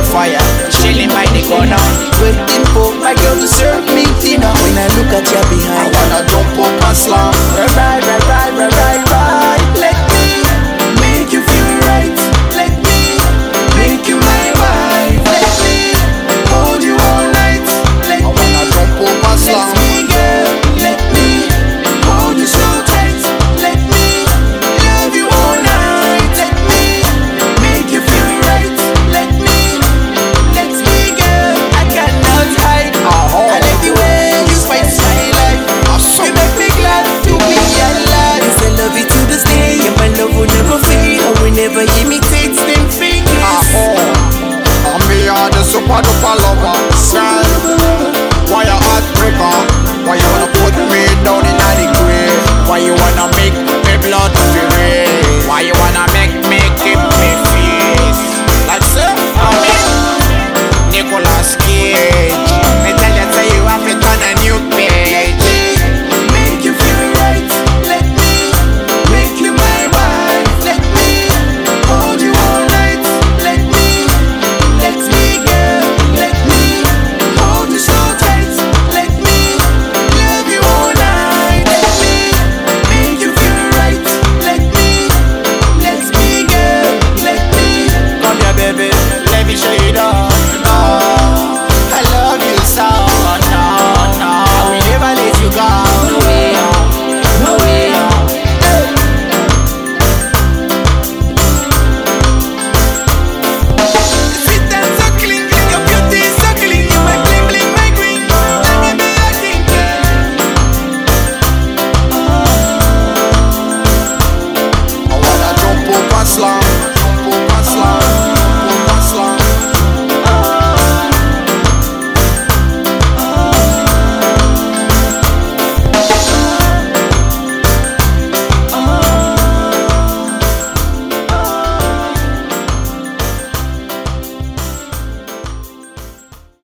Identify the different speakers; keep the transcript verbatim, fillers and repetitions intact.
Speaker 1: fire, chilling by the corner, waiting for my girl to serve me dinner. When I look at you behind, I wanna jump up and slam. Right, right, right, right, right, right, right. Let me make you feel right. Let me make you my wife. Let me hold you all night. Let I wanna me jump up and slam. Let me, girl, let me hold you so tight. Let me love you all night. Let me make you feel right. Let me, let me, girl, I cannot hide. Uh-huh. I like the way you spice my life. Awesome. You make me glad to be alive. Yes, I love you to this day, and my love will never fade. I will never imitate them fake. Uh-huh. I'm me, I'm the super duper lover.